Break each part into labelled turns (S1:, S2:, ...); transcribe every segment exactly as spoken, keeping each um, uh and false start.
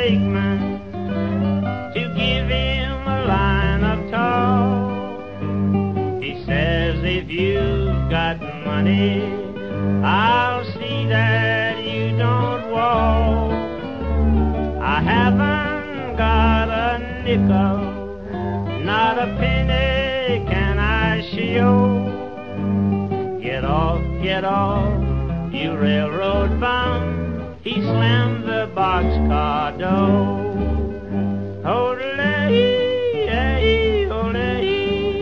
S1: brakeman to give him a line of talk. He says, if you've got money, I'll see that you don't walk. I haven't got a nickel, not a penny can I show. Get off, get off, you railroad bum. He slammed the boxcar door. Ole-ee, ee, ole-ee.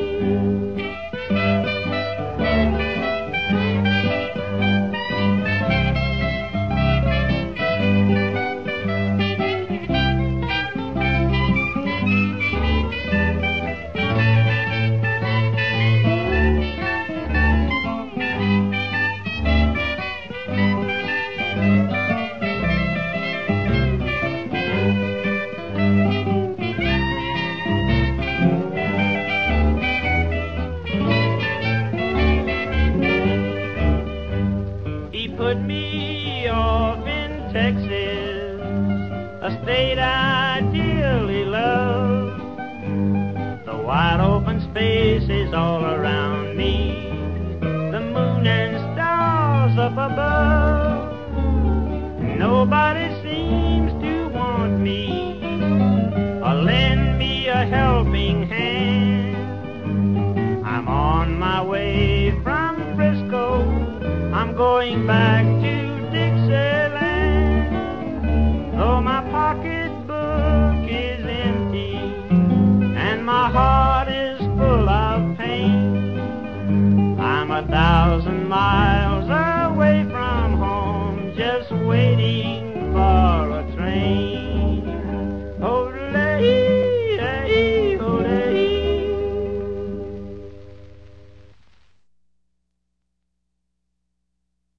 S1: Put me off in Texas, a state I dearly love. The wide open spaces all around me, the moon and stars up above. Nobody seems to want me or lend me a helping hand. I'm on my way from Frisco, I'm going back to